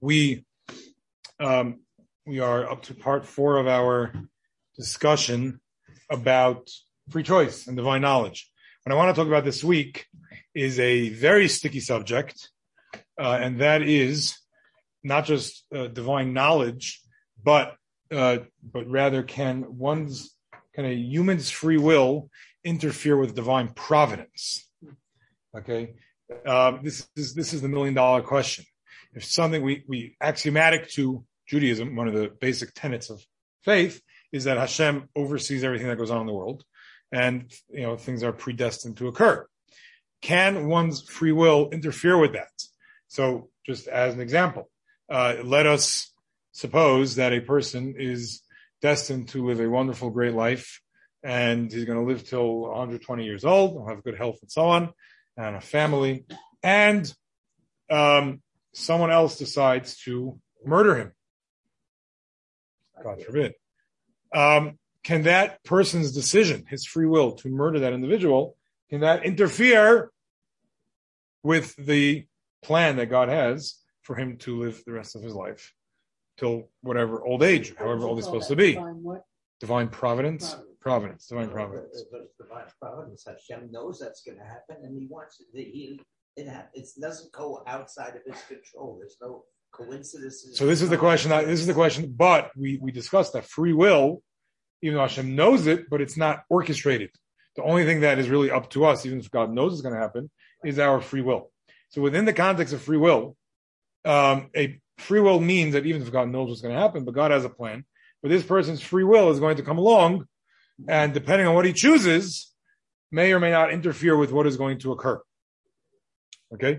We are up to part 4 of our discussion about free choice and divine knowledge. What I want to talk about this week is a very sticky subject, and that is not just divine knowledge, but rather can a human's free will interfere with divine providence? Okay, this is the $1 million question. If something we axiomatic to Judaism, one of the basic tenets of faith is that Hashem oversees everything that goes on in the world, and things are predestined to occur. Can one's free will interfere with that? So, just as an example, let us suppose that a person is destined to live a wonderful, great life, and he's going to live till 120 years old, will have good health and so on, and a family, and someone else decides to murder him. God forbid. Can that person's decision, his free will to murder that individual, can that interfere with the plan that God has for him to live the rest of his life till whatever old age, however old he's supposed to be? Divine providence? Divine providence. Divine providence. Hashem knows that's going to happen, and he wants it. It doesn't go outside of his control. There's no coincidences. So this is the question. But we discussed that free will, even though Hashem knows it, but it's not orchestrated. The only thing that is really up to us, even if God knows it's going to happen, is our free will. So within the context of free will, a free will means that even if God knows what's going to happen, but God has a plan, but this person's free will is going to come along, and depending on what he chooses, may or may not interfere with what is going to occur. Okay?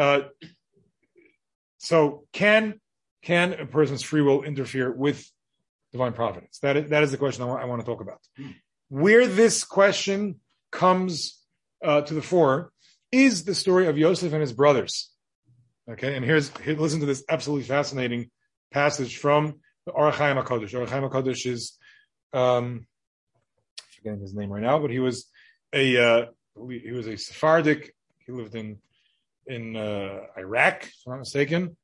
So can a person's free will interfere with divine providence? That is the question I want to talk about. Where this question comes to the fore is the story of Yosef and his brothers. Okay, and listen to this absolutely fascinating passage from the Orach Chaim HaKadosh. Orach Chaim HaKadosh is forgetting his name right now, but he was a Sephardic. He lived in Iraq, if I'm not mistaken,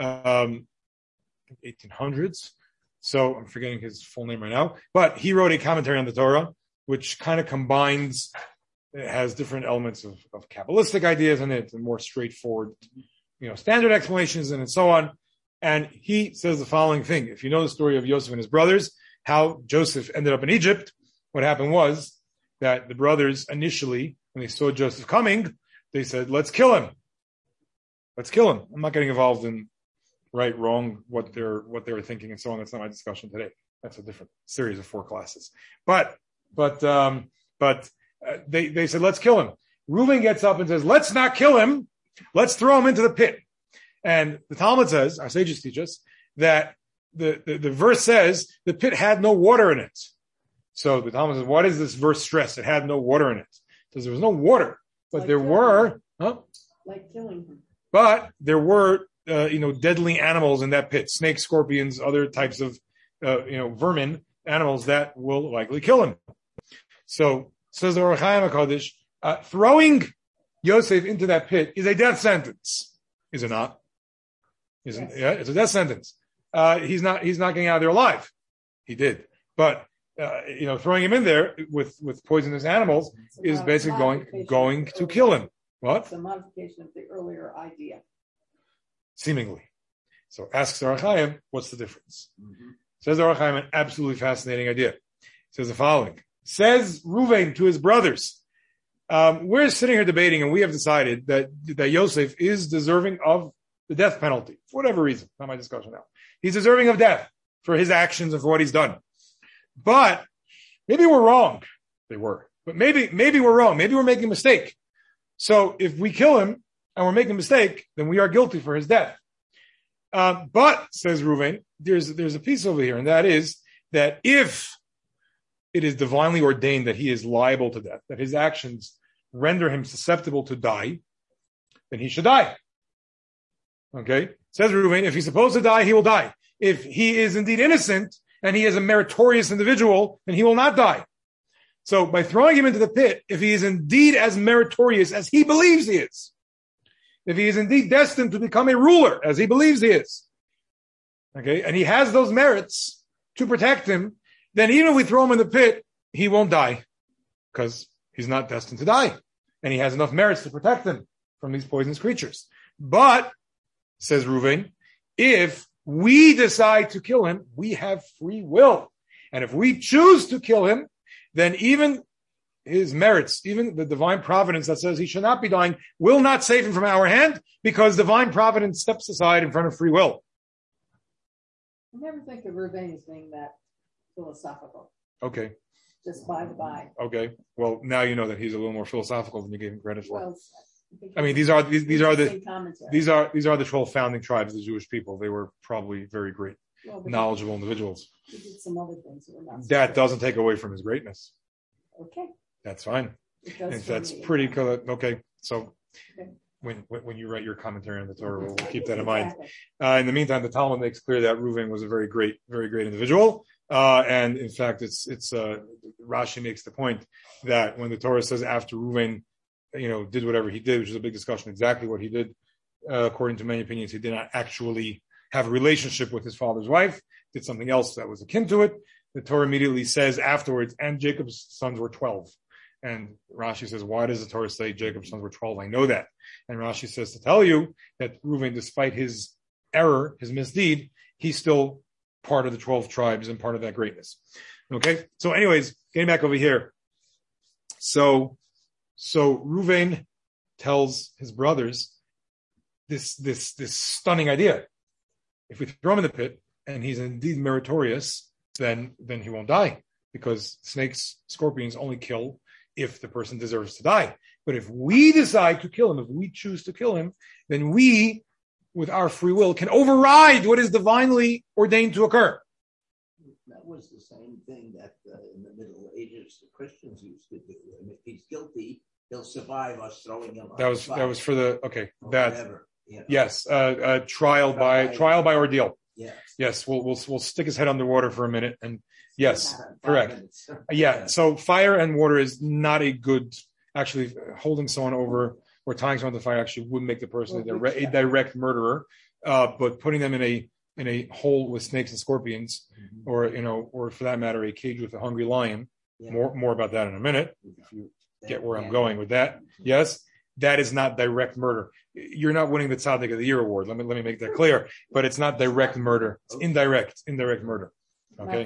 1800s. So I'm forgetting his full name right now. But he wrote a commentary on the Torah, which kind of combines, it has different elements of Kabbalistic ideas in it, and more straightforward, standard explanations and so on. And he says the following thing. If you know the story of Yosef and his brothers, how Joseph ended up in Egypt, what happened was that the brothers initially, when they saw Joseph coming, they said, let's kill him. Let's kill him. I'm not getting involved in right, wrong, what they were thinking and so on. That's not my discussion today. That's a different series of 4 classes. But they said, let's kill him. Reuven gets up and says, let's not kill him. Let's throw him into the pit. And the Talmud says, our sages teach us, that the verse says the pit had no water in it. So the Talmud says, what is this verse stress? It had no water in it. It says there was no water, but like there were, like killing him. But there were, deadly animals in that pit, snakes, scorpions, other types of, vermin, animals that will likely kill him. So, says the Orach Chaim HaKadosh, throwing Yosef into that pit is a death sentence. Is it not? Isn't? Yes. Yeah, it's a death sentence. He's not getting out of there alive. He did. But, throwing him in there with poisonous animals is basically going to kill him. What? It's a modification of the earlier idea. Seemingly. So asks Orach Chaim, what's the difference? Mm-hmm. Says Orach Chaim, an absolutely fascinating idea. Says the following. Says Reuven to his brothers, we're sitting here debating and we have decided that Yosef is deserving of the death penalty. For whatever reason. Not my discussion now. He's deserving of death for his actions and for what he's done. But maybe we're wrong. They were. But maybe we're wrong. Maybe we're making a mistake. So if we kill him and we're making a mistake, then we are guilty for his death. But, says Reuven, there's a piece over here, and that is that if it is divinely ordained that he is liable to death, that his actions render him susceptible to die, then he should die. Okay? Says Reuven, if he's supposed to die, he will die. If he is indeed innocent and he is a meritorious individual, then he will not die. So by throwing him into the pit, if he is indeed as meritorious as he believes he is, if he is indeed destined to become a ruler, as he believes he is, Okay, and he has those merits to protect him, then even if we throw him in the pit, he won't die because he's not destined to die. And he has enough merits to protect him from these poisonous creatures. But, says Reuven, if we decide to kill him, we have free will. And if we choose to kill him, then even his merits, even the divine providence that says he should not be dying, will not save him from our hand because divine providence steps aside in front of free will. I never think of Reuven as being that philosophical. Okay. Just by the by. Okay. Well, now you know that he's a little more philosophical than you gave him credit for. Well, I mean, these are the 12 founding tribes of the Jewish people. They were probably very great, knowledgeable individuals. He did some other things that were not. That doesn't take away from his greatness. Okay. That's fine. That's pretty cool. Okay. So when you write your commentary on the Torah, we'll keep that in mind. In the meantime, the Talmud makes clear that Reuven was a very great individual. And in fact, it's Rashi makes the point that when the Torah says after Reuven, did whatever he did, which is a big discussion, exactly what he did, according to many opinions, he did not actually have a relationship with his father's wife, did something else that was akin to it. The Torah immediately says afterwards, and Jacob's sons were 12. And Rashi says, why does the Torah say Jacob's sons were 12? I know that. And Rashi says to tell you that Reuven, despite his error, his misdeed, he's still part of the 12 tribes and part of that greatness. Okay? So anyways, getting back over here. So Reuven tells his brothers this stunning idea. If we throw him in the pit and he's indeed meritorious, then he won't die, because snakes, scorpions only kill if the person deserves to die. But if we decide to kill him, if we choose to kill him, then we, with our free will, can override what is divinely ordained to occur. That was the same thing that in the Middle Ages the Christians used to do. And if he's guilty, he'll survive us throwing him. That was for the that whatever, yes, trial by ordeal. Yes. Yes, we'll stick his head underwater for a minute, and yes, correct. Yeah, so fire and water is not a good. Actually, holding someone over or tying someone to fire actually would make the person a direct murderer. But putting them in a hole with snakes and scorpions, or for that matter, a cage with a hungry lion. Yeah. More about that in a minute. If you get where I'm going with that, yes, that is not direct murder. You're not winning the Tzaddik of the Year award. Let me make that clear. But it's not direct murder. It's indirect murder. Okay.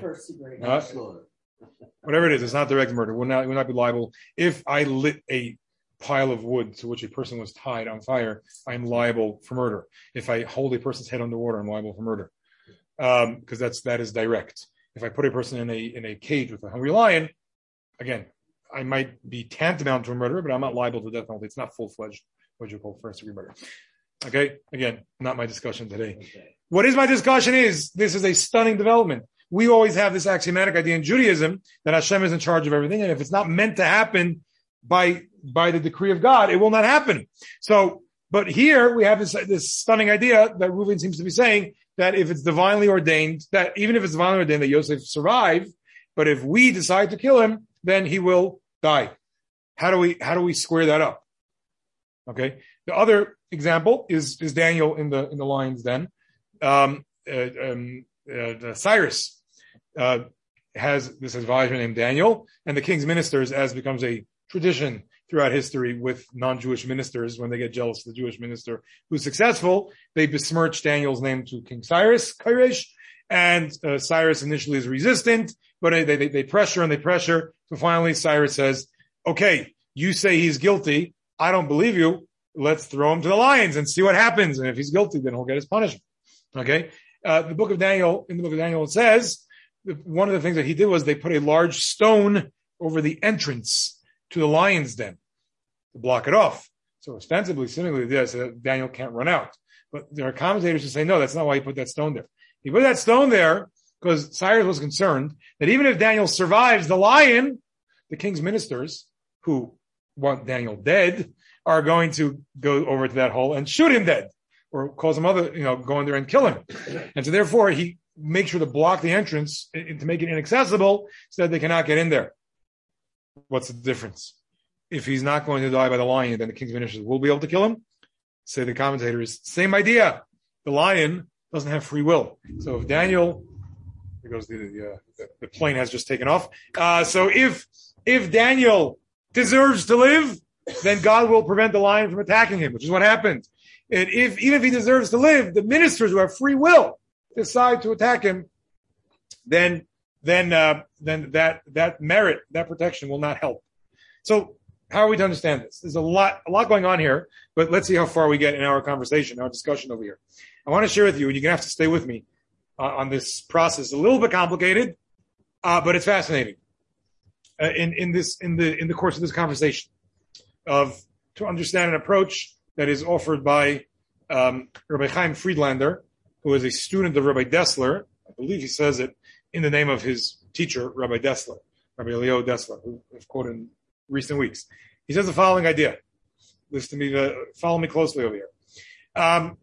Whatever it is, it's not direct murder. We'll not be liable. If I lit a pile of wood to which a person was tied on fire, I'm liable for murder. If I hold a person's head underwater, I'm liable for murder. Because that is direct. If I put a person in a cage with a hungry lion, again, I might be tantamount to a murderer, but I'm not liable to death penalty. It's not full-fledged, what you call first-degree murder. Okay? Again, not my discussion today. Okay. What is my discussion is, this is a stunning development. We always have this axiomatic idea in Judaism that Hashem is in charge of everything, and if it's not meant to happen by the decree of God, it will not happen. So, but here we have this stunning idea that Reuven seems to be saying, that if it's divinely ordained, that even if it's divinely ordained that Yosef survive, but if we decide to kill him, then he will die. How do we square that up? Okay. The other example is Daniel in the lion's den. Cyrus has this advisor named Daniel, and the king's ministers, as becomes a tradition throughout history with non-Jewish ministers, when they get jealous of the Jewish minister who's successful, they besmirch Daniel's name to King Cyrus, Koresh, and Cyrus initially is resistant, but they pressure and they pressure. So finally Cyrus says, okay, you say he's guilty. I don't believe you. Let's throw him to the lions and see what happens. And if he's guilty, then he'll get his punishment. Okay. In the book of Daniel, it says one of the things that he did was they put a large stone over the entrance to the lion's den to block it off. So ostensibly, seemingly, Daniel can't run out. But there are commentators who say, no, that's not why he put that stone there. He put that stone there because Cyrus was concerned that even if Daniel survives the lion, the king's ministers, who want Daniel dead, are going to go over to that hole and shoot him dead, or cause some other, go in there and kill him. And so therefore he makes sure to block the entrance to make it inaccessible so that they cannot get in there. What's the difference? If he's not going to die by the lion, then the king's ministers will be able to kill him. Say the commentators, same idea. The lion doesn't have free will. So if Daniel, here goes the plane has just taken off. So if Daniel deserves to live, then God will prevent the lion from attacking him, which is what happened. And even if he deserves to live, the ministers who have free will decide to attack him, then that merit, that protection will not help. So how are we to understand this? There's a lot going on here, but let's see how far we get in our conversation, our discussion over here. I want to share with you, and you're going to have to stay with me on this process. A little bit complicated, but it's fascinating. In the course of this conversation, to understand an approach that is offered by Rabbi Chaim Friedlander, who is a student of Rabbi Dessler. I believe he says it in the name of his teacher, Rabbi Dessler, Rabbi Elio Dessler, who I've quoted in recent weeks. He says the following idea. Listen to me, follow me closely over here.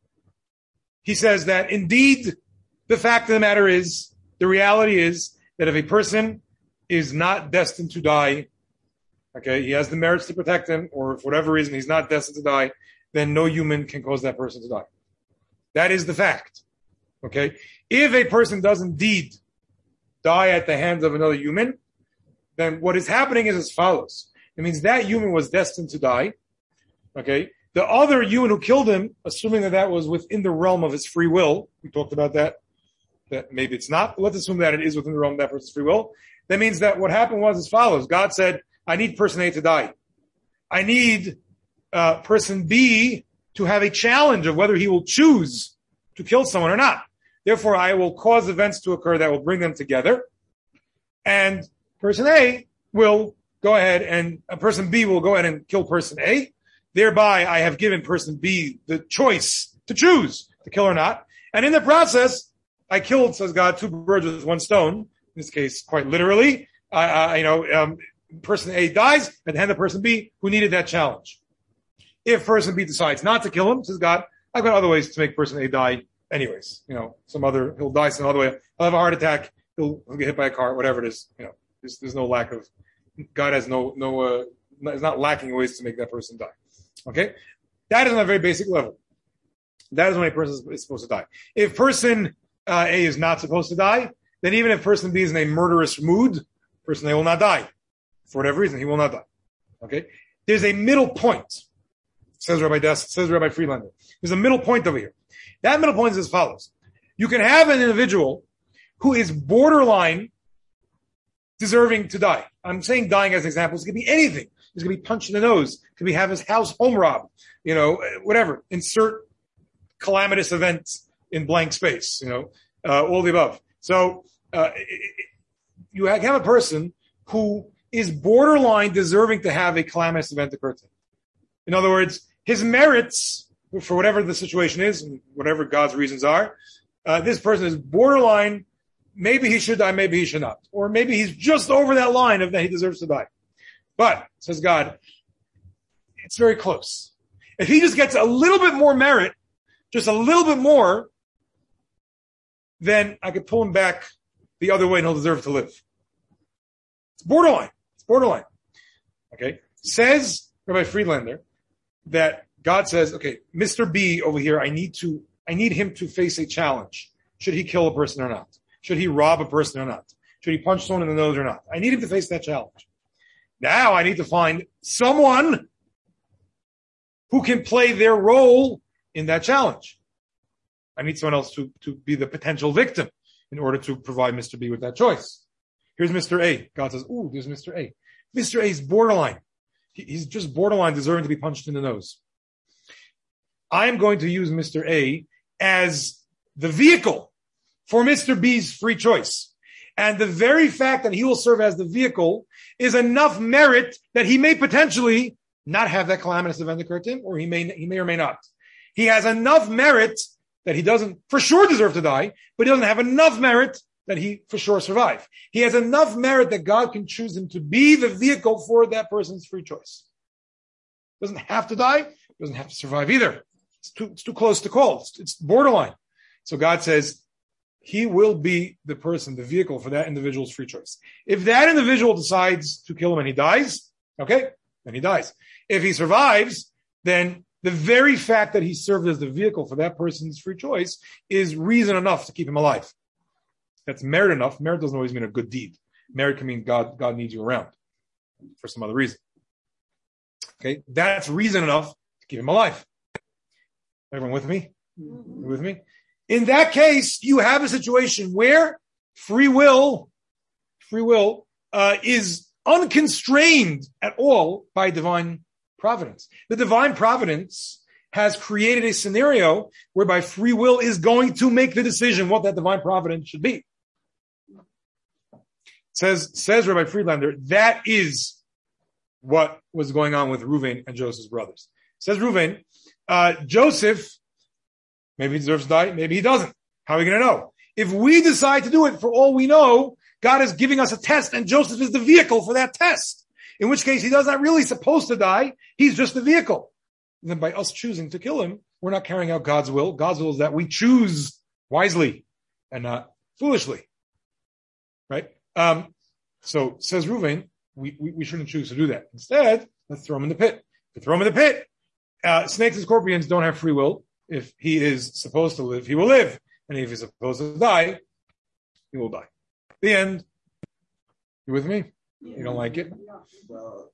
He says that indeed, the fact of the matter is, the reality is that if a person is not destined to die, okay, he has the merits to protect him, or for whatever reason he's not destined to die, then no human can cause that person to die. That is the fact. Okay? If a person does indeed die at the hands of another human, then what is happening is as follows. It means that human was destined to die. Okay? The other human who killed him, assuming that was within the realm of his free will, we talked about that maybe it's not, but let's assume that it is within the realm of that person's free will. That means that what happened was as follows. God said, I need person A to die. I need person B to have a challenge of whether he will choose to kill someone or not. Therefore, I will cause events to occur that will bring them together. And person A will go ahead and person B will go ahead and kill person A. Thereby, I have given person B the choice to choose to kill or not. And in the process, I killed, says God, two birds with one stone. In this case, quite literally. Person A dies at the hand of person B who needed that challenge. If person B decides not to kill him, says God, I've got other ways to make person A die anyways. He'll die some other way. He'll have a heart attack. He'll get hit by a car, whatever it is. There's no lack of, God has is not lacking ways to make that person die. Okay? That is on a very basic level. That is when a person is supposed to die. If person A is not supposed to die, then even if person B is in a murderous mood, person A will not die. For whatever reason, he will not die. Okay? There's a middle point, says Rabbi Friedlander. There's a middle point over here. That middle point is as follows. You can have an individual who is borderline deserving to die. I'm saying dying as an example. It could be anything. It could be punched in the nose. It could be have his house home robbed. Whatever. Insert calamitous events in blank space. All the above. So you have a person who is borderline deserving to have a calamitous event occur to him. In other words, his merits, for whatever the situation is, and whatever God's reasons are, this person is borderline, maybe he should die, maybe he should not. Or maybe he's just over that line of that he deserves to die. But, says God, it's very close. If he just gets a little bit more merit, just a little bit more, then I could pull him back the other way and he'll deserve to live. It's borderline. Okay? Says Rabbi Friedlander that God says, okay, Mr. B over here, I need him to face a challenge. Should he kill a person or not? Should he rob a person or not? Should he punch someone in the nose or not? I need him to face that challenge. Now I need to find someone who can play their role in that challenge. I need someone else to be the potential victim in order to provide Mr. B with that choice. Here's Mr. A. God says, ooh, there's Mr. A. Mr. A is borderline. He's just borderline deserving to be punched in the nose. I'm going to use Mr. A as the vehicle for Mr. B's free choice. And the very fact that he will serve as the vehicle is enough merit that he may potentially not have that calamitous event occur to him, or he may or may not. He has enough merit that he doesn't for sure deserve to die, but he doesn't have enough merit that he for sure survive. He has enough merit that God can choose him to be the vehicle for that person's free choice. Doesn't have to die, doesn't have to survive either. It's too close to call. It's borderline. So God says he will be the person, the vehicle for that individual's free choice. If that individual decides to kill him and he dies, okay, then he dies. If he survives, then The very fact that he served as the vehicle for that person's free choice is reason enough to keep him alive. That's merit enough. Merit doesn't always mean a good deed. Merit can mean God needs you around for some other reason. Okay, that's reason enough to keep him alive. Everyone with me? With me? In that case, you have a situation where free will is unconstrained at all by divine providence. The divine providence has created a scenario whereby free will is going to make the decision what that divine providence should be. Says Rabbi Friedlander, that is what was going on with Reuven and Joseph's brothers. Says Reuven, Joseph, maybe he deserves to die, maybe he doesn't. How are we going to know? If we decide to do it, for all we know, God is giving us a test and Joseph is the vehicle for that test. In which case he does not really supposed to die. He's just the vehicle. And then by us choosing to kill him, we're not carrying out God's will. God's will is that we choose wisely and not foolishly. Right? So says Reuven, we shouldn't choose to do that. Instead, let's throw him in the pit. To throw him in the pit, snakes and scorpions don't have free will. If he is supposed to live, he will live. And if he's supposed to die, he will die. The end. You with me? You don't like it? Well,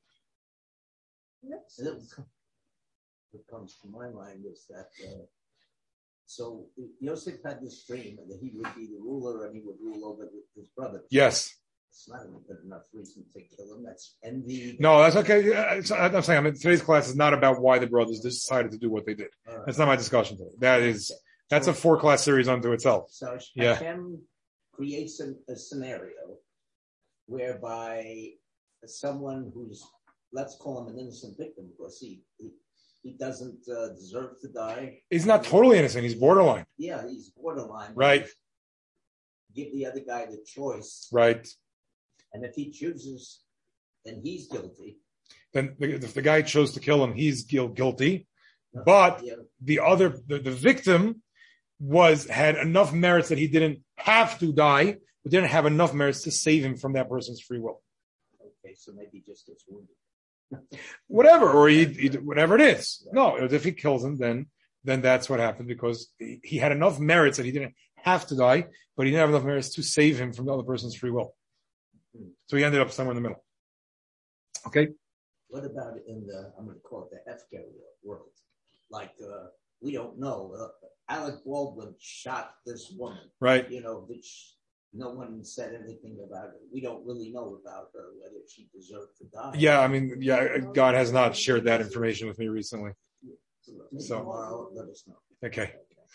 what comes to my mind is that so Yosef had this dream that he would be the ruler and he would rule over his brothers. Yes. It's not a good enough reason to kill him. That's envy. No, that's okay. I'm saying, today's class is not about why the brothers decided to do what they did. Right. That's not my discussion today. That's a 4-class series unto itself. So Hashem creates a scenario whereby someone who's, let's call him an innocent victim, because he doesn't deserve to die. He's not totally innocent. He's borderline. Yeah, he's borderline. Right. Give the other guy the choice. Right. And if he chooses, then he's guilty. Then if the guy chose to kill him, he's guilty. But the victim had enough merits that he didn't have to die, but didn't have enough merits to save him from that person's free will. Okay, so maybe he just gets wounded. Whatever, or he whatever it is. No, if he kills him, then that's what happened, because he had enough merits that he didn't have to die, but he didn't have enough merits to save him from the other person's free will. So he ended up somewhere in the middle. Okay? What about in I'm going to call it the Hefker world? Like, we don't know. Alec Baldwin shot this woman. Right. Which no one said anything about it. We don't really know about her, whether she deserved to die. Yeah, God has not shared that information with me recently. So tomorrow, let us know. Okay.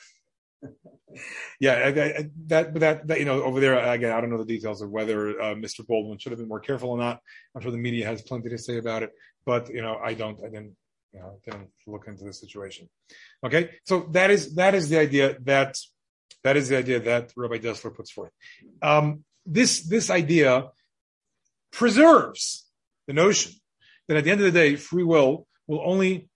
Yeah, that over there again, I don't know the details of whether Mr. Baldwin should have been more careful or not. I'm sure the media has plenty to say about it, but I didn't look into the situation. Okay, so that is the idea that Rabbi Dessler puts forth. This idea preserves the notion that at the end of the day, free will will only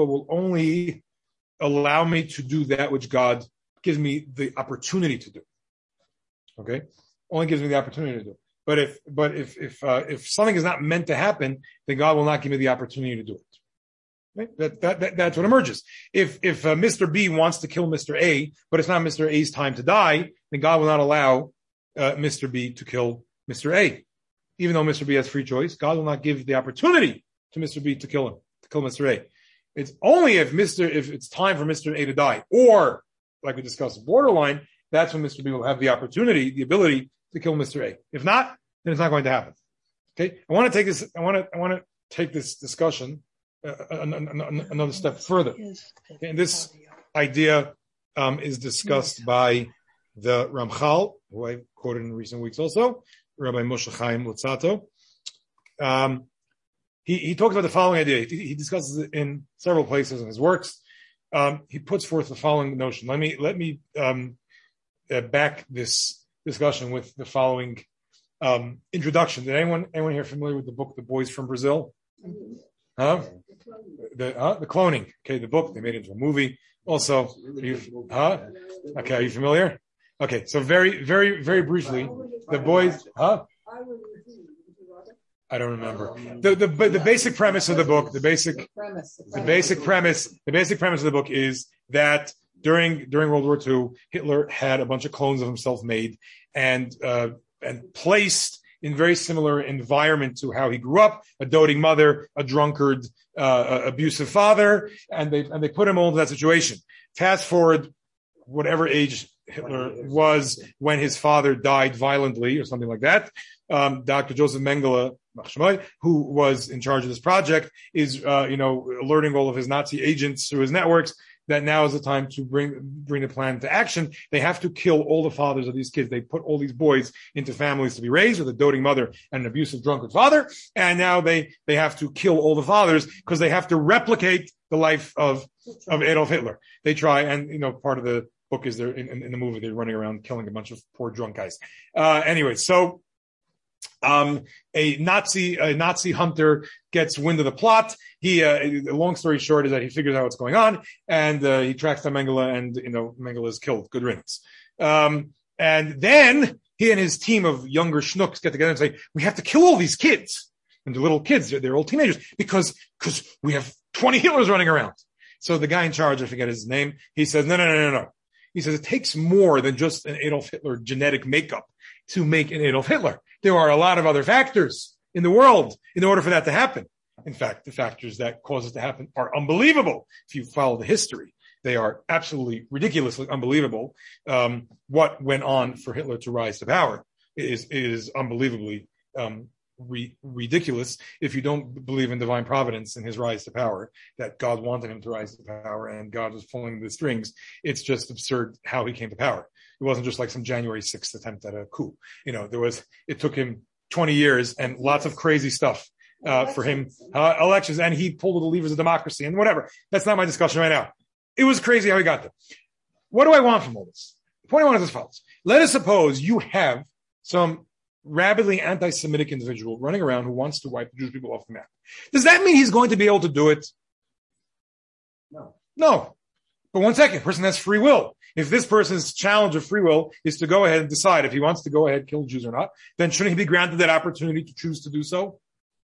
allow me to do that which God gives me the opportunity to do. Okay, only gives me the opportunity to do. But if something is not meant to happen, then God will not give me the opportunity to do it. Right? That's what emerges. If Mr. B wants to kill Mr. A, but it's not Mr. A's time to die, then God will not allow Mr. B to kill Mr. A. Even though Mr. B has free choice, God will not give the opportunity to Mr. B to kill Mr. A. It's only if it's time for Mr. A to die, or like we discussed, borderline, that's when Mr. B will have the opportunity, the ability to kill Mr. A. If not, then it's not going to happen. Okay, I want to take this discussion another step further. Okay? And this idea is discussed by the Ramchal, who I quoted in recent weeks also, Rabbi Moshe Chaim Lutzato. He talks about the following idea. He discusses it in several places in his works. He puts forth the following notion. Let me back this discussion with the following introduction. Did anyone here familiar with the book The Boys from Brazil? Huh? The cloning. Okay, the book, they made it into a movie. Also, okay, are you familiar? Okay, so very, very, very briefly, the boys, I don't remember. The basic premise of the book, the basic premise of the book is that during World War II, Hitler had a bunch of clones of himself made and placed in very similar environment to how he grew up, a doting mother, a drunkard, abusive father, and they put him all into that situation. Fast forward, whatever age Hitler was when his father died violently or something like that. Dr. Joseph Mengele, who was in charge of this project, is alerting all of his Nazi agents through his networks that now is the time to bring the plan to action. They have to kill all the fathers of these kids. They put all these boys into families to be raised with a doting mother and an abusive drunkard father, and now they have to kill all the fathers because they have to replicate the life of Adolf Hitler. They try, and part of the book is they're in the movie they're running around killing a bunch of poor drunk guys. Anyway, so a Nazi hunter gets wind of the plot. Long story short is that he figures out what's going on, and he tracks down Mengele, and Mengele is killed. Good riddance. And then he and his team of younger schnooks get together and say, we have to kill all these kids. And the little kids, they're all teenagers, because we have 20 Hitlers running around. So the guy in charge, I forget his name, he says, no. He says, it takes more than just an Adolf Hitler genetic makeup to make an Adolf Hitler. There are a lot of other factors in the world in order for that to happen. In fact, the factors that cause it to happen are unbelievable. If you follow the history, they are absolutely ridiculously unbelievable. What went on for Hitler to rise to power is unbelievably ridiculous. If you don't believe in divine providence and his rise to power, that God wanted him to rise to power and God was pulling the strings, it's just absurd how he came to power. It wasn't just like some January 6th attempt at a coup. It took him 20 years and lots of crazy stuff for him, elections, and he pulled the levers of democracy and whatever. That's not my discussion right now. It was crazy how he got there. What do I want from all this? The point I want is as follows. Let us suppose you have some rabidly anti-Semitic individual running around who wants to wipe the Jewish people off the map. Does that mean he's going to be able to do it? No. But one second, person has free will. If this person's challenge of free will is to go ahead and decide if he wants to go ahead and kill Jews or not, then shouldn't he be granted that opportunity to choose to do so?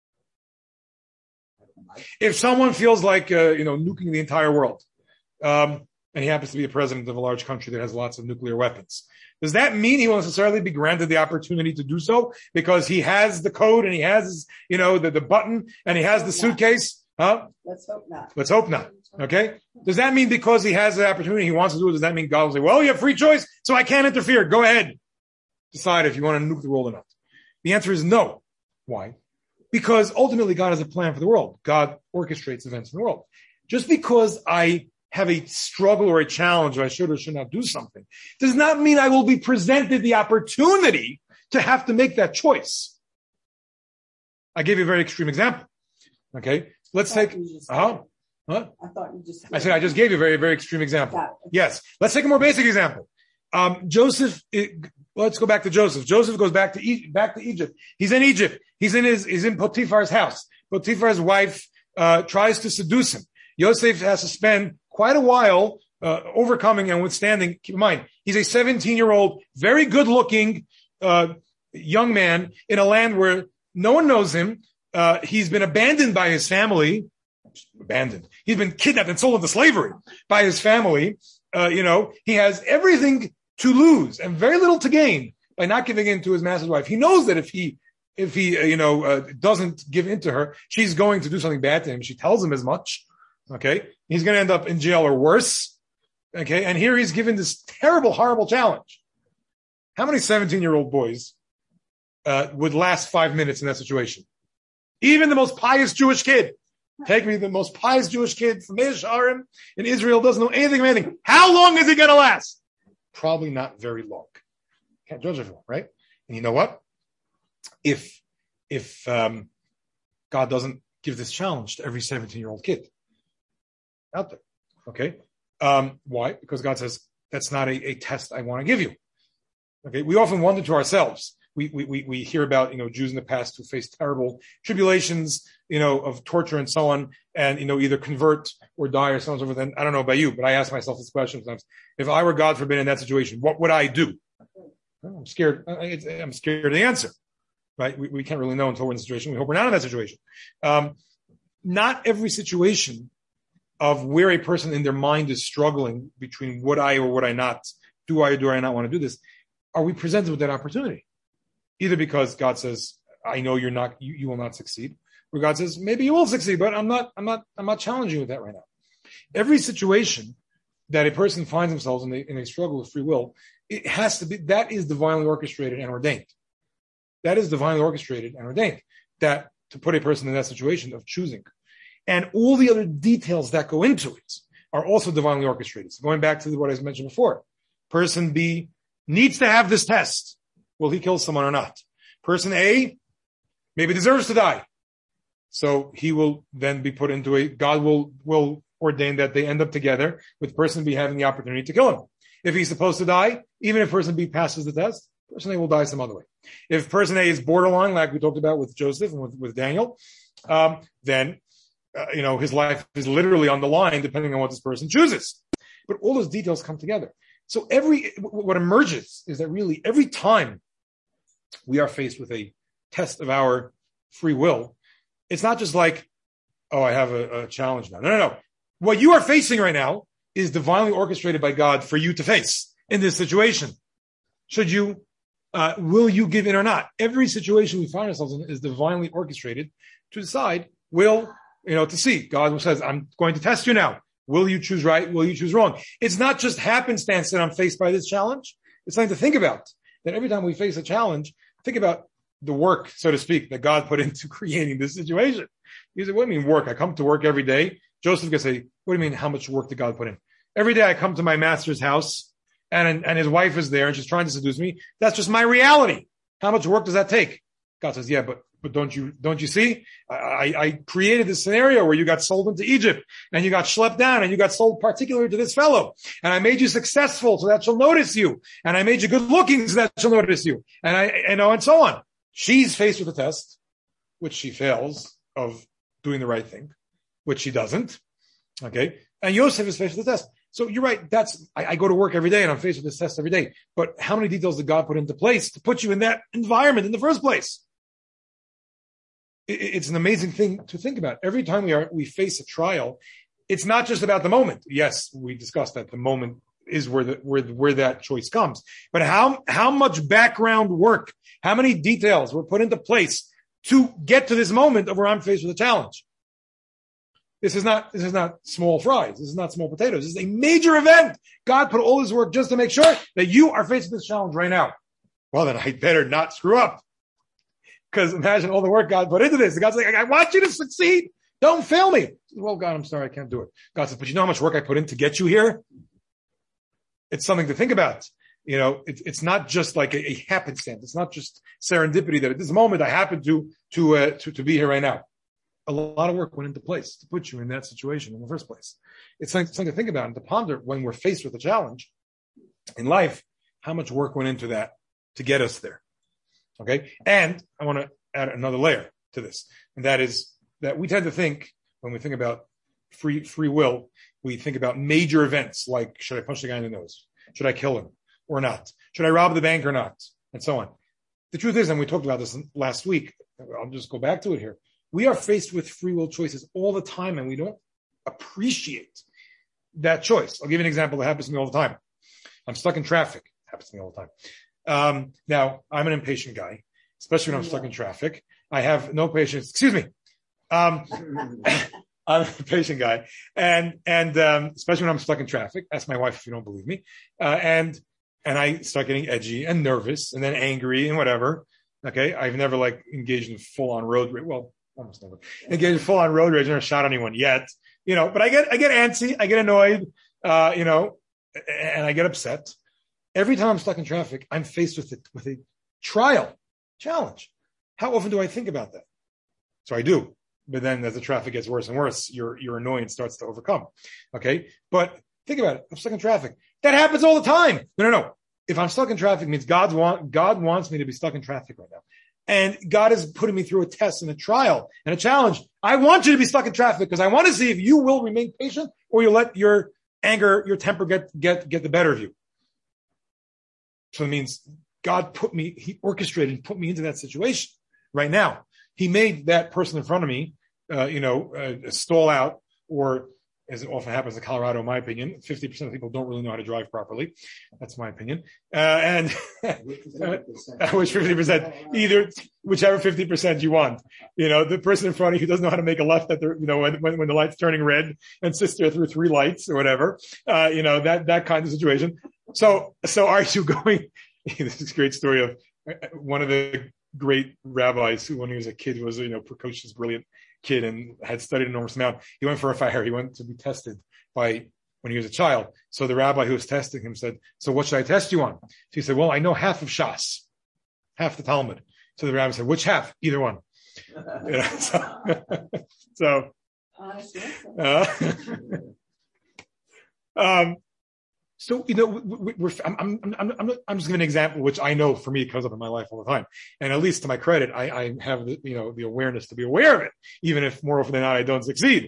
If someone feels like, nuking the entire world, and he happens to be the president of a large country that has lots of nuclear weapons, does that mean he will necessarily be granted the opportunity to do so because he has the code and he has, the button and he has the suitcase? Huh? Let's hope not. Okay. Does that mean because he has the opportunity, he wants to do it, does that mean God will say, well, you have free choice, so I can't interfere. Go ahead. Decide if you want to nuke the world or not. The answer is no. Why? Because ultimately God has a plan for the world. God orchestrates events in the world. Just because I have a struggle or a challenge, or I should or should not do something, does not mean I will be presented the opportunity to have to make that choice. I gave you a very extreme example. Okay. Let's take, What? I thought you just. I said I just gave you a very, very extreme example. Yes. Let's take a more basic example. Joseph. Let's go back to Joseph. Joseph goes back to Egypt. He's in Egypt. He's in Potiphar's house. Potiphar's wife tries to seduce him. Yosef has to spend quite a while overcoming and withstanding. Keep in mind, he's a 17-year-old, very good-looking young man in a land where no one knows him. He's been abandoned by his family. He's been kidnapped and sold into slavery by his family. He has everything to lose and very little to gain by not giving in to his master's wife. He knows that if he doesn't give in to her, she's going to do something bad to him. She tells him as much. Okay. He's going to end up in jail or worse. Okay. And here he's given this terrible, horrible challenge. How many 17-year-old boys, would last 5 minutes in that situation? Even the most pious Jewish kid. Take me the most pious Jewish kid from Meir Sharim in Israel, doesn't know anything of anything. How long is he going to last? Probably not very long. Can't judge everyone, right? And you know what? If God doesn't give this challenge to every 17-year-old kid out there, okay? Why? Because God says, that's not a test I want to give you. Okay? We often wonder to ourselves, we hear about, Jews in the past who faced terrible tribulations, of torture and so on, and, either convert or die or so on and so forth. And I don't know about you, but I ask myself this question sometimes. If I were, God forbid, in that situation, what would I do? I'm scared. I'm scared of the answer. right? We can't really know until we're in the situation. We hope we're not in that situation. Not every situation of where a person in their mind is struggling between would I or would I not, do I or do I not want to do this, are we presented with that opportunity? Either because God says, I know you will not succeed, or God says, maybe you will succeed, but I'm not challenging you with that right now. Every situation that a person finds themselves in a struggle with free will, it has to be, that is divinely orchestrated and ordained. That is divinely orchestrated and ordained, that to put a person in that situation of choosing. And all the other details that go into it are also divinely orchestrated. So going back to what I mentioned before, person B needs to have this test. Will he kill someone or not? Person A maybe deserves to die. So he will then be put into God will ordain that they end up together with person B having the opportunity to kill him. If he's supposed to die, even if person B passes the test, person A will die some other way. If person A is borderline, like we talked about with Joseph and with Daniel, then his life is literally on the line depending on what this person chooses. But all those details come together. So what emerges is that really every time we are faced with a test of our free will, it's not just like, oh, I have a challenge now. No. What you are facing right now is divinely orchestrated by God for you to face in this situation. Will you give in or not? Every situation we find ourselves in is divinely orchestrated to decide, to see. God says, I'm going to test you now. Will you choose right? Will you choose wrong? It's not just happenstance that I'm faced by this challenge. It's something to think about. That every time we face a challenge, think about the work, so to speak, that God put into creating this situation. You say, what do you mean work? I come to work every day. Joseph can say, what do you mean, how much work did God put in? Every day I come to my master's house and his wife is there and she's trying to seduce me. That's just my reality. How much work does that take? God says, yeah, but don't you see? I created this scenario where you got sold into Egypt and you got schlepped down and you got sold particularly to this fellow. And I made you successful so that she'll notice you. And I made you good looking so that she'll notice you. And so on. She's faced with a test, which she fails of doing the right thing, which she doesn't. Okay. And Yosef is faced with the test. So you're right. I go to work every day and I'm faced with this test every day. But how many details did God put into place to put you in that environment in the first place? It's an amazing thing to think about. Every time we face a trial, it's not just about the moment. Yes, we discussed that the moment is where that choice comes. But how much background work, how many details were put into place to get to this moment of where I'm faced with a challenge? This is not small fries. This is not small potatoes. This is a major event. God put all this work just to make sure that you are facing this challenge right now. Well, then I better not screw up. Because imagine all the work God put into this. God's like, I want you to succeed. Don't fail me. Well, God, I'm sorry, I can't do it. God says, but you know how much work I put in to get you here? It's something to think about. It's not just like a happenstance. It's not just serendipity that at this moment I happen to be here right now. A lot of work went into place to put you in that situation in the first place. It's something to think about and to ponder when we're faced with a challenge in life, how much work went into that to get us there. Okay. And I want to add another layer to this. And that is that we tend to think when we think about free will, we think about major events like, should I punch the guy in the nose? Should I kill him or not? Should I rob the bank or not? And so on. The truth is, and we talked about this last week, I'll just go back to it here. We are faced with free will choices all the time and we don't appreciate that choice. I'll give you an example that happens to me all the time. I'm stuck in traffic. It happens to me all the time. Now I'm an impatient guy, especially when I'm stuck in traffic. I have no patience. Excuse me. I'm a patient guy and especially when I'm stuck in traffic. Ask my wife if you don't believe me. And I start getting edgy and nervous and then angry and whatever. Okay. I've never engaged in full on road rage. Well, almost never engaged in full on road rage. I've never shot anyone yet, but I get antsy. I get annoyed, and I get upset. Every time I'm stuck in traffic, I'm faced with a challenge. How often do I think about that? So I do. But then as the traffic gets worse and worse, your annoyance starts to overcome. Okay. But think about it. I'm stuck in traffic. That happens all the time. No. If I'm stuck in traffic, it means God wants me to be stuck in traffic right now. And God is putting me through a test and a trial and a challenge. I want you to be stuck in traffic because I want to see if you will remain patient or you let your anger, your temper get the better of you. So it means God he orchestrated and put me into that situation right now. He made that person in front of me, stall out, or as it often happens in Colorado, in my opinion, 50% of people don't really know how to drive properly. That's my opinion. And which 50%, either whichever 50% you want. The person in front of you who doesn't know how to make a left at the, when the light's turning red and sits there through 3 lights or whatever, that kind of situation. So are you going, this is a great story of one of the great rabbis who, when he was a kid, was, precocious, brilliant kid and had studied an enormous amount. He went for a fire. He went to be tested when he was a child. So the rabbi who was testing him said, so what should I test you on? So he said, well, I know half of Shas, half the Talmud. So the rabbi said, which half? Either one. I'm just giving an example, which I know for me it comes up in my life all the time. And at least to my credit, I have the awareness to be aware of it, even if more often than not I don't succeed.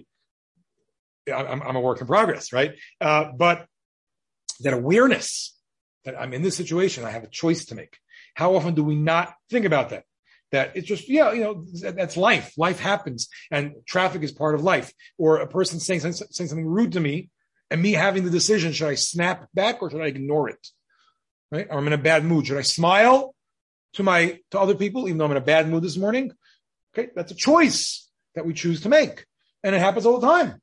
I'm a work in progress, right? But that awareness that I'm in this situation, I have a choice to make. How often do we not think about that? That it's just, that's life. Life happens, and traffic is part of life. Or a person saying something rude to me, and me having the decision, should I snap back or should I ignore it? Right? Or I'm in a bad mood. Should I smile to other people, even though I'm in a bad mood this morning? Okay, that's a choice that we choose to make. And it happens all the time.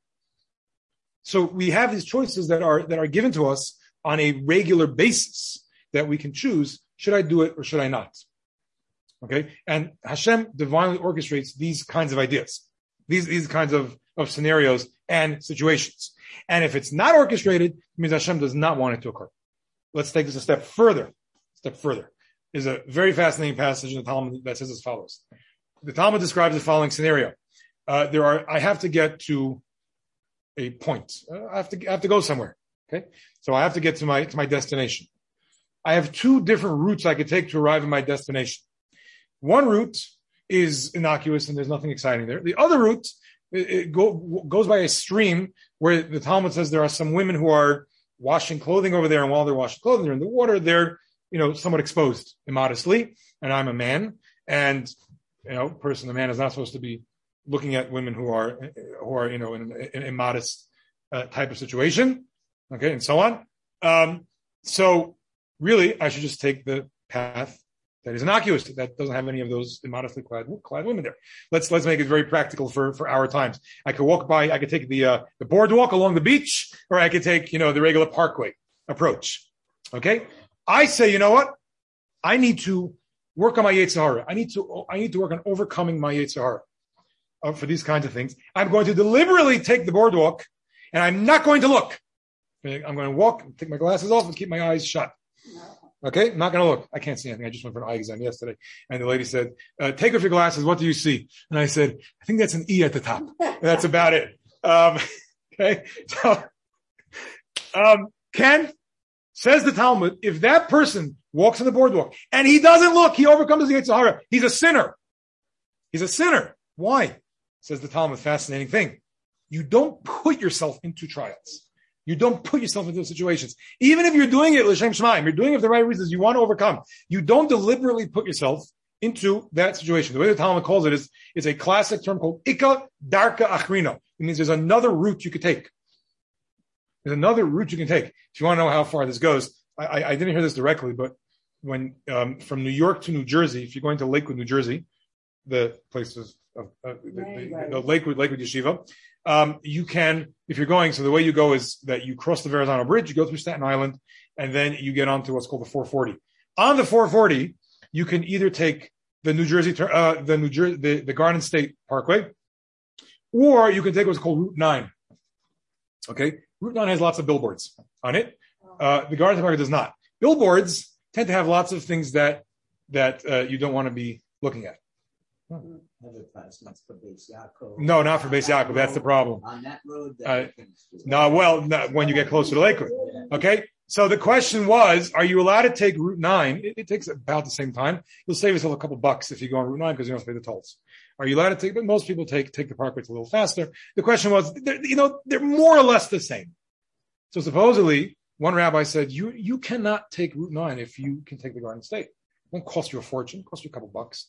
So we have these choices that are given to us on a regular basis that we can choose. Should I do it or should I not? Okay. And Hashem divinely orchestrates these kinds of ideas, these kinds of scenarios and situations. And if it's not orchestrated, it means Hashem does not want it to occur. Let's take this a step further. There's a very fascinating passage in the Talmud that says as follows. The Talmud describes the following scenario. I have to get to a point. I have to go somewhere. Okay. So I have to get to my destination. I have 2 different routes I could take to arrive at my destination. One route is innocuous and there's nothing exciting there. The other route, it goes by a stream where the Talmud says there are some women who are washing clothing over there, and while they're washing clothing, they're in the water, they're, somewhat exposed immodestly, and I'm a man, and, a man is not supposed to be looking at women who are in an immodest type of situation, okay, and so on. So really, I should just take the path that is innocuous, that doesn't have any of those immodestly clad women there. Let's make it very practical for our times. I could take the boardwalk along the beach, or I could take, the regular parkway approach. Okay? I say, you know what? I need to work on my Yetzer Hara. I need to work on overcoming my Yetzer Hara for these kinds of things. I'm going to deliberately take the boardwalk, and I'm not going to look. I'm going to walk, take my glasses off, and keep my eyes shut. Okay, I'm not going to look. I can't see anything. I just went for an eye exam yesterday. And the lady said, take off your glasses. What do you see? And I said, I think that's an E at the top. And that's about it. Okay. So, Ken, says the Talmud, if that person walks on the boardwalk and he doesn't look, he overcomes the Yetzer Hara. He's a sinner. He's a sinner. Why? Says the Talmud, fascinating thing. You don't put yourself into trials. You don't put yourself into situations. Even if you're doing it l'shem shemaim, you're doing it for the right reasons, you want to overcome. You don't deliberately put yourself into that situation. The way the Talmud calls it is a classic term called Ika Darka Achrina. It means there's another route you could take. There's another route you can take. If you want to know how far this goes, I didn't hear this directly, but when from New York to New Jersey, if you're going to Lakewood, New Jersey, the places of the Lakewood Yeshiva, you can, if you're going, so the way you go is that you cross the Verrazano Bridge, you go through Staten Island, and then you get onto what's called the 440. On the 440, you can either take the the Garden State Parkway, or you can take what's called Route 9. Okay? Route 9 has lots of billboards on it. The Garden State Parkway does not. Billboards tend to have lots of things that you don't want to be looking at. Advertisements for Beis Yaakov. No, not for Beis Yaakov. That's the problem. On that road. When you get closer to Lakewood. Okay. So the question was, are you allowed to take Route 9? It takes about the same time. You'll save yourself a couple bucks if you go on Route 9 because you don't have to pay the tolls. Are you allowed to take? But most people take the Parkway. It's a little faster. The question was, they're more or less the same. So supposedly, one rabbi said, you cannot take Route 9 if you can take the Garden State. It won't cost you a fortune. It costs you a couple bucks.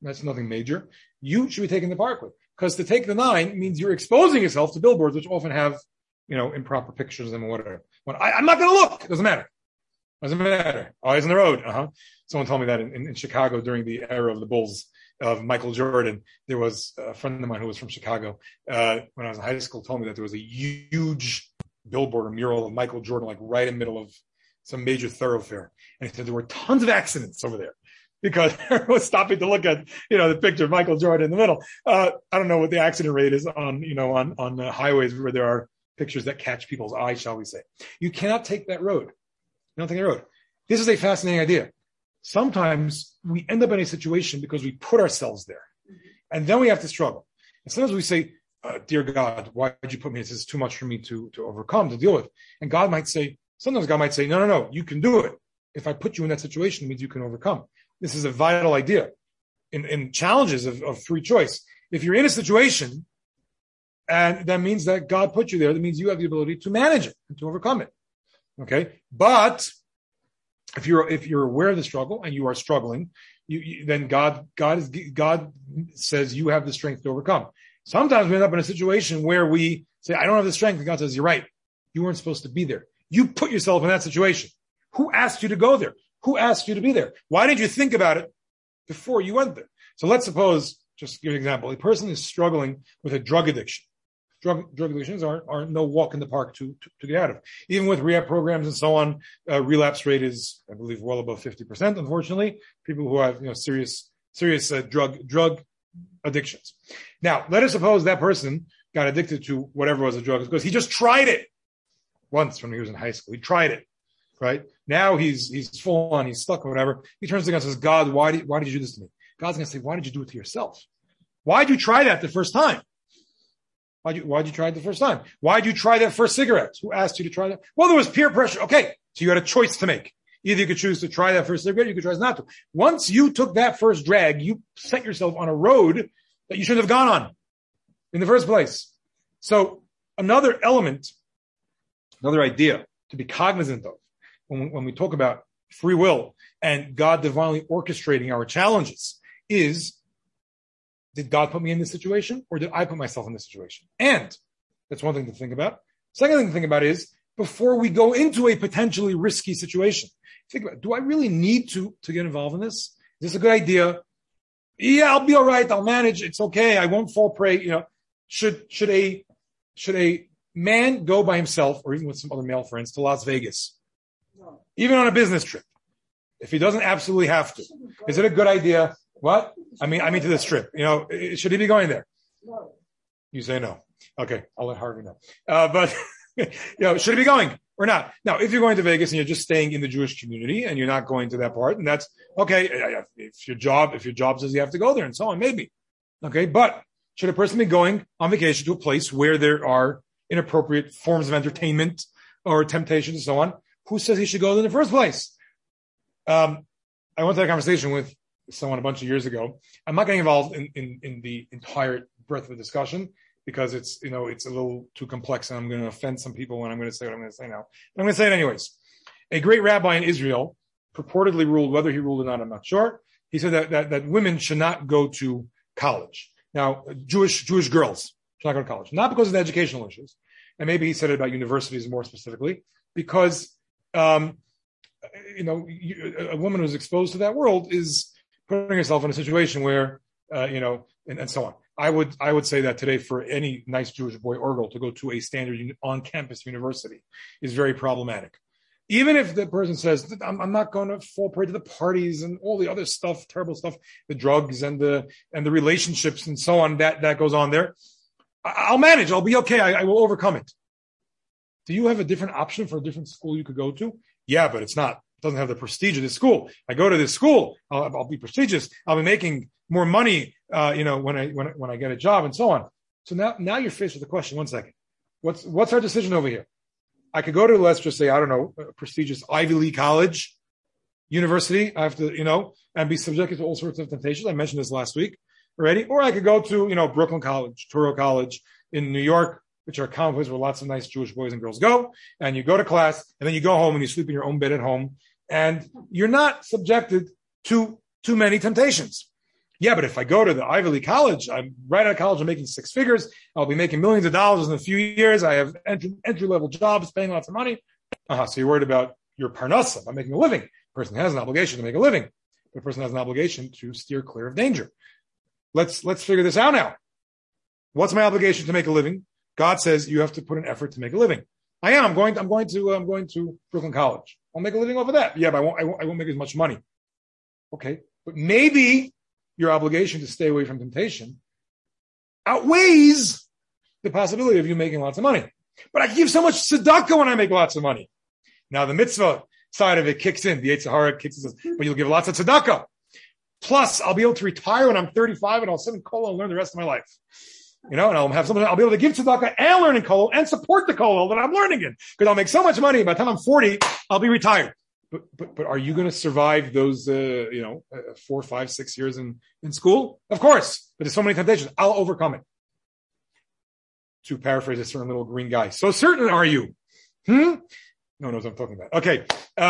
That's nothing major. You should be taking the parkway. Because to take the 9 means you're exposing yourself to billboards, which often have, improper pictures and whatever. I'm not going to look. It doesn't matter. Eyes on the road. Someone told me that in Chicago during the era of the Bulls of Michael Jordan. There was a friend of mine who was from Chicago when I was in high school, told me that there was a huge billboard or mural of Michael Jordan, like right in the middle of some major thoroughfare. And he said there were tons of accidents over there because everyone was stopping to look at, the picture of Michael Jordan in the middle. I don't know what the accident rate is on highways where there are pictures that catch people's eyes, shall we say. You cannot take that road. You don't take the road. This is a fascinating idea. Sometimes we end up in a situation because we put ourselves there. And then we have to struggle. And sometimes we say, dear God, why did you put me? This is too much for me to overcome, to deal with. And sometimes God might say, no, you can do it. If I put you in that situation, it means you can overcome. This is a vital idea in challenges of free choice. If you're in a situation, and that means that God put you there, that means you have the ability to manage it and to overcome it. Okay? But if you're aware of the struggle and you are struggling, then God says you have the strength to overcome. Sometimes we end up in a situation where we say, I don't have the strength, and God says, you're right. You weren't supposed to be there. You put yourself in that situation. Who asked you to go there? Who asked you to be there? Why didn't you think about it before you went there? So let's suppose, just to give an example, a person is struggling with a drug addiction. Drug addictions are no walk in the park to get out of. Even with rehab programs and so on, relapse rate is, I believe, well above 50%, unfortunately. People who have, serious drug addictions. Now, let us suppose that person got addicted to whatever was a drug because he just tried it once when he was in high school. He tried it, right? Now he's full on, he's stuck or whatever. He turns to God and says, God, why did you do this to me? God's going to say, why did you do it to yourself? Why did you try that the first time? Why'd you try it the first time? Why'd you try that first cigarette? Who asked you to try that? Well, there was peer pressure. Okay. So you had a choice to make. Either you could choose to try that first cigarette, you could choose not to. Once you took that first drag, you set yourself on a road that you shouldn't have gone on in the first place. So another element, another idea to be cognizant of when we talk about free will and God divinely orchestrating our challenges is, did God put me in this situation or did I put myself in this situation? And that's one thing to think about. Second thing to think about is before we go into a potentially risky situation, think about, do I really need to get involved in this? Is this a good idea? Yeah, I'll be all right. I'll manage. It's okay. I won't fall prey. Should a man go by himself or even with some other male friends to Las Vegas, even on a business trip, if he doesn't absolutely have to? Is it a good idea? What? I mean to the strip. Should he be going there? No. You say no. Okay, I'll let Harvey know. But should he be going or not? Now, if you're going to Vegas and you're just staying in the Jewish community and you're not going to that part, and that's okay. If your job says you have to go there and so on, maybe. Okay, but should a person be going on vacation to a place where there are inappropriate forms of entertainment or temptations and so on? Who says he should go there in the first place? I went to that conversation with someone a bunch of years ago. I'm not getting involved in the entire breadth of the discussion because it's a little too complex and I'm going to offend some people when I'm going to say what I'm going to say now. But I'm going to say it anyways. A great rabbi in Israel purportedly ruled, whether he ruled or not, I'm not sure. He said that women should not go to college. Now, Jewish girls should not go to college, not because of the educational issues. And maybe he said it about universities more specifically because, a woman who's exposed to that world is putting herself in a situation where, and so on. I would say that today for any nice Jewish boy or girl to go to a standard on-campus university is very problematic. Even if the person says, I'm not going to fall prey to the parties and all the other stuff, terrible stuff, the drugs and the relationships and so on that goes on there. I'll manage. I'll be okay. I will overcome it. Do you have a different option for a different school you could go to? Yeah, but it doesn't have the prestige of this school. I go to this school, I'll be prestigious. I'll be making more money, when I get a job and so on. So now you're faced with the question. 1 second. What's our decision over here? I could go to, let's just say, I don't know, a prestigious Ivy League college, university. I have to, and be subjected to all sorts of temptations. I mentioned this last week already. Or I could go to, Brooklyn College, Touro College in New York, which are common places where lots of nice Jewish boys and girls go. And you go to class and then you go home and you sleep in your own bed at home. And you're not subjected to too many temptations. Yeah, but if I go to the Ivy League college, I'm right out of college, I'm making six figures. I'll be making millions of dollars in a few years. I have entry-level jobs paying lots of money. So you're worried about your parnasa, about making a living. The person has an obligation to make a living. The person has an obligation to steer clear of danger. Let's figure this out now. What's my obligation to make a living? God says you have to put an effort to make a living. I'm going to Brooklyn College. I'll make a living over that. Yeah, but I won't make as much money. Okay, but maybe your obligation to stay away from temptation outweighs the possibility of you making lots of money. But I give so much tzedakah when I make lots of money. Now the mitzvah side of it kicks in. The Yetzer Hara kicks in, but you'll give lots of tzedakah. Plus, I'll be able to retire when I'm 35 and I'll sit in kollel and learn the rest of my life. And I'll be able to give tzedakah and learn in kollel and support the kollel that I'm learning in. Because I'll make so much money. By the time I'm 40, I'll be retired. But are you going to survive those, 4, 5, 6 years in school? Of course. But there's so many temptations. I'll overcome it. To paraphrase a certain little green guy. So certain are you? No one knows what I'm talking about. Okay.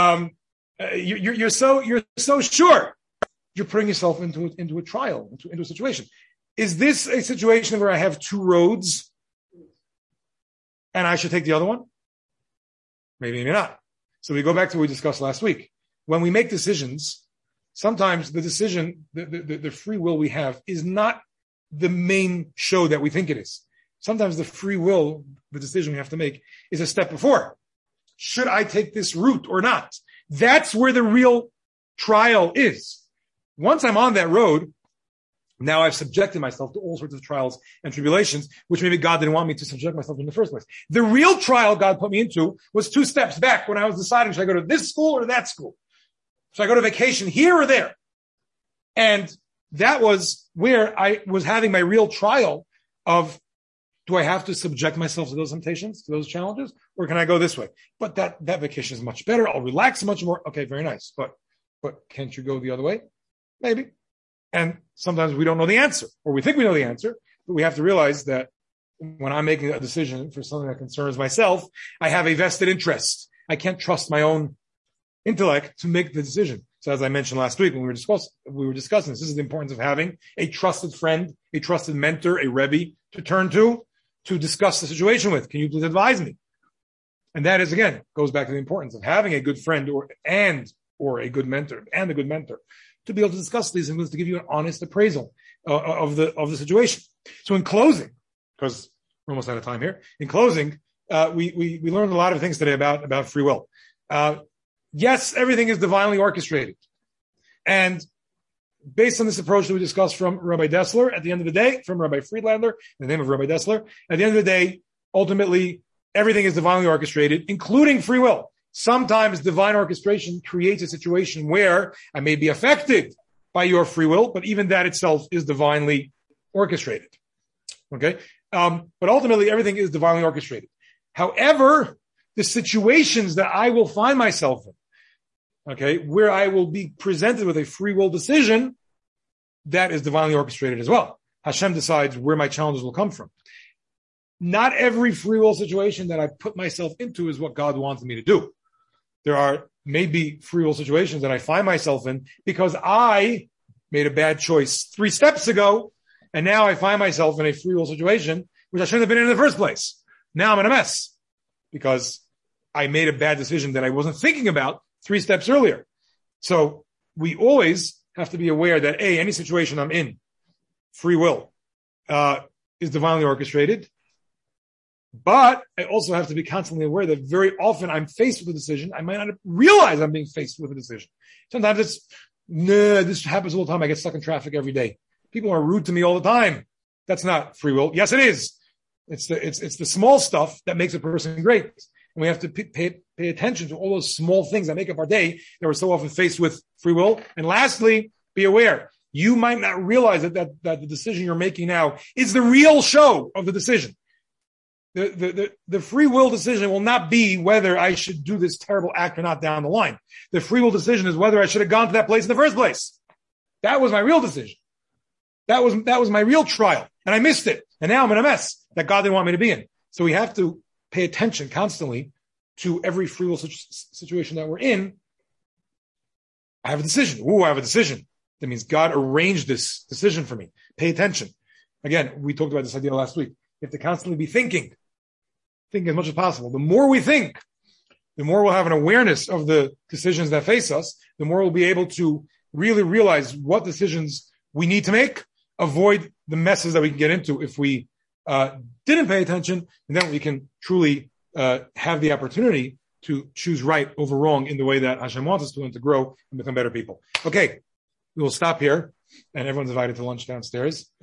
You're so sure. You're putting yourself into a trial, into a situation. Is this a situation where I have two roads and I should take the other one? Maybe not. So we go back to what we discussed last week. When we make decisions, sometimes the decision, the free will we have is not the main show that we think it is. Sometimes the free will, the decision we have to make, is a step before. Should I take this route or not? That's where the real trial is. Once I'm on that road, now I've subjected myself to all sorts of trials and tribulations, which maybe God didn't want me to subject myself to in the first place. The real trial God put me into was 2 steps back when I was deciding, should I go to this school or that school? Should I go to vacation here or there? And that was where I was having my real trial of, do I have to subject myself to those temptations, to those challenges, or can I go this way? But that vacation is much better. I'll relax much more. Okay, very nice. But can't you go the other way? Maybe. And sometimes we don't know the answer, or we think we know the answer, but we have to realize that when I'm making a decision for something that concerns myself, I have a vested interest. I can't trust my own intellect to make the decision. So as I mentioned last week when we were discussing this is the importance of having a trusted friend, a trusted mentor, a Rebbe to turn to discuss the situation with. Can you please advise me? And that is, again, goes back to the importance of having a good friend or a good mentor and a good mentor to be able to discuss these things, to give you an honest appraisal of the situation. So in closing, because we're almost out of time here, in closing, we learned a lot of things today about free will. Yes, everything is divinely orchestrated. And based on this approach that we discussed from Rabbi Dessler, at the end of the day, from Rabbi Friedlander, in the name of Rabbi Dessler, at the end of the day, ultimately, everything is divinely orchestrated, including free will. Sometimes divine orchestration creates a situation where I may be affected by your free will, but even that itself is divinely orchestrated. Okay? But ultimately, everything is divinely orchestrated. However, the situations that I will find myself in, okay, where I will be presented with a free will decision, that is divinely orchestrated as well. Hashem decides where my challenges will come from. Not every free will situation that I put myself into is what God wants me to do. There are maybe free will situations that I find myself in because I made a bad choice 3 steps ago, and now I find myself in a free will situation which I shouldn't have been in the first place. Now I'm in a mess because I made a bad decision that I wasn't thinking about 3 steps earlier. So we always have to be aware that any situation I'm in, free will, is divinely orchestrated. But I also have to be constantly aware that very often I'm faced with a decision. I might not realize I'm being faced with a decision. Sometimes this happens all the time. I get stuck in traffic every day. People are rude to me all the time. That's not free will. Yes, it is. It's the small stuff that makes a person great. And we have to pay attention to all those small things that make up our day that we're so often faced with free will. And lastly, be aware. You might not realize that the decision you're making now is the real show of the decision. The free will decision will not be whether I should do this terrible act or not down the line. The free will decision is whether I should have gone to that place in the first place. That was my real decision. That was my real trial. And I missed it. And now I'm in a mess that God didn't want me to be in. So we have to pay attention constantly to every free will situation that we're in. I have a decision. I have a decision. That means God arranged this decision for me. Pay attention. Again, we talked about this idea last week. You have to constantly be thinking as much as possible. The more we think, the more we'll have an awareness of the decisions that face us, the more we'll be able to really realize what decisions we need to make, avoid the messes that we can get into if we didn't pay attention, and then we can truly have the opportunity to choose right over wrong in the way that Hashem wants us to, and to grow and become better people. Okay, we will stop here, and everyone's invited to lunch downstairs.